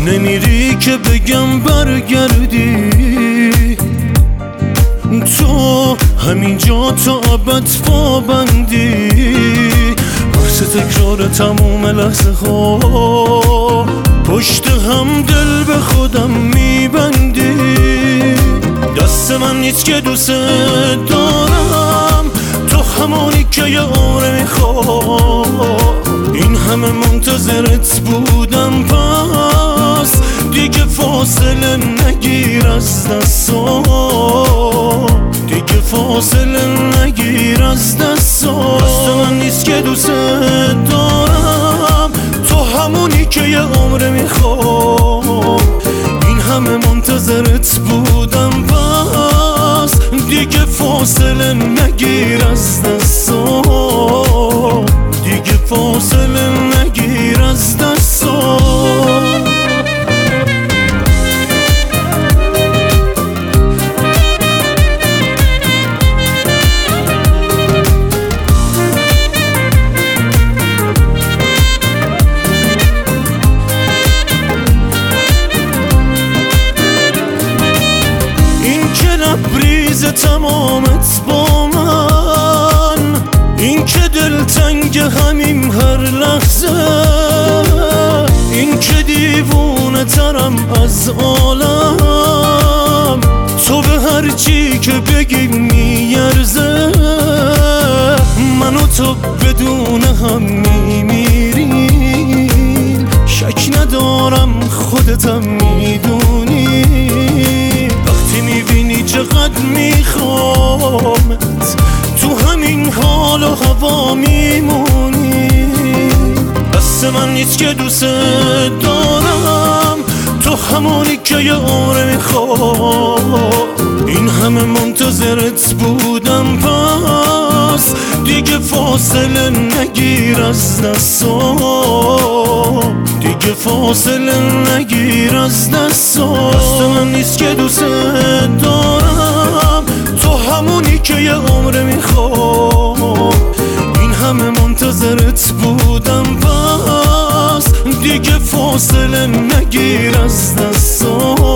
نمیری که بگم برگردی، تو همینجا تا ابد پابندی، بحث تکرار تموم لحظه ها، پشت هم دل به خودم میبندی. دست من نیست که دوست دارم، تو همونی که یه عمر میخوام، این همه منتظرت بودم، پس دیگه فاصله نگیر از دستام، دیگه فاصله نگیر از دستام. دست من نیست که دوست دارم، تو همونی که یه عمر میخوام، این همه منتظرت بودم، پس دیگه فاصله نگیر از دستام، دیگه فاصله نگیر از دستام. لبریز تمامت با من، این که دلتنگ همیم هر لحظه، این که دیوونه ترم از عالم، تو به هر چی که بگی میارزه، من و تو بدون هم میمیریم، شک ندارم خودتم میدونی، میبینی چقدر میخوامت، تو همین حال و هوا میمونی. بس من نیست که دوست دارم، تو همونی که یه عمر میخوام، این همه منتظرت بودم، پس دیگه فاصله نگیر از دستام، دیگه فاصله نگیر از دستام. دست من نیست که دوست دارم، تو همونی که یه عمر میخوام، این همه منتظرت بودم، پس دیگه فاصله نگیر از دستام.